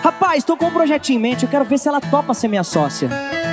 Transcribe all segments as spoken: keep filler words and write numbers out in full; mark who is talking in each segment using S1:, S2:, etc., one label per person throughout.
S1: Rapaz, tô com um projetinho em mente, eu quero ver se ela topa ser minha sócia.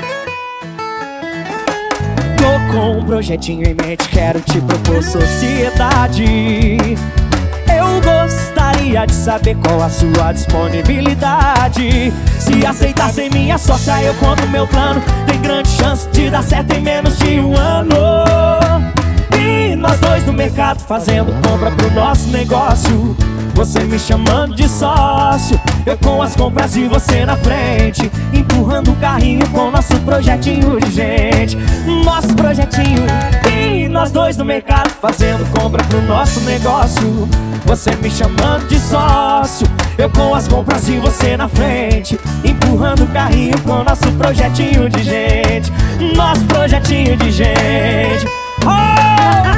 S1: Tô com um projetinho em mente, quero te propor sociedade. Eu gostaria de saber qual a sua disponibilidade. Se aceitar ser minha sócia, eu conto meu plano. Tem grande chance de dar certo em menos de um ano. E nós dois no mercado fazendo compra pro nosso negócio. Você me chamando de sócio, eu com as compras e você na frente, empurrando o carrinho com nosso projetinho de gente. Nosso projetinho. E nós dois no mercado fazendo compra pro nosso negócio. Você me chamando de sócio, eu com as compras e você na frente, empurrando o carrinho com nosso projetinho de gente. Nosso projetinho de gente. Oh!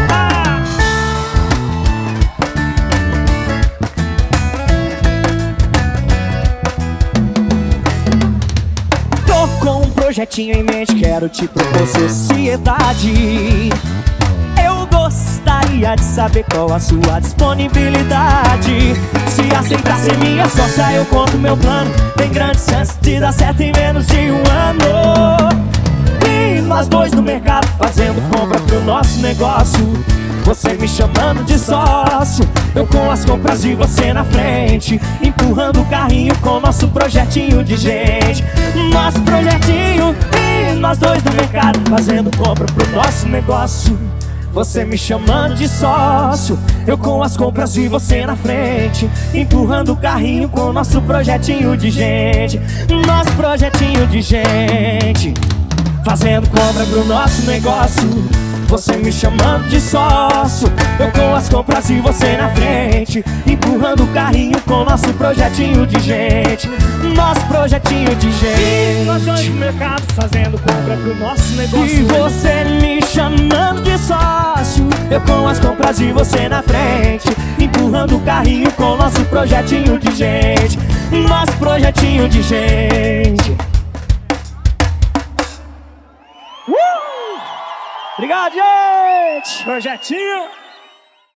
S1: Com um projetinho em mente, quero te propor sociedade. Eu gostaria de saber qual a sua disponibilidade. Se aceitar ser minha sócia, eu conto meu plano. Tem grande chance de dar certo em menos de um ano. E nós dois no mercado fazendo compra pro nosso negócio. Você me chamando de sócio, eu com as compras e você na frente, empurrando o carrinho com nosso projetinho de gente. Nosso projetinho. E nós dois no mercado fazendo compra pro nosso negócio. Você me chamando de sócio, eu com as compras e você na frente, empurrando o carrinho com nosso projetinho de gente. Nosso projetinho de gente. Fazendo compra pro nosso negócio. Você me chamando de sócio, eu com as compras e você na frente, empurrando o carrinho com nosso projetinho de gente. Nosso projetinho de gente.
S2: Nós dois no mercado fazendo compra pro nosso negócio.
S1: E você me chamando de sócio, eu com as compras e você na frente, empurrando o carrinho com nosso projetinho de gente. Nosso projetinho de gente.
S2: Uh!
S1: Obrigado, gente!
S2: Projetinho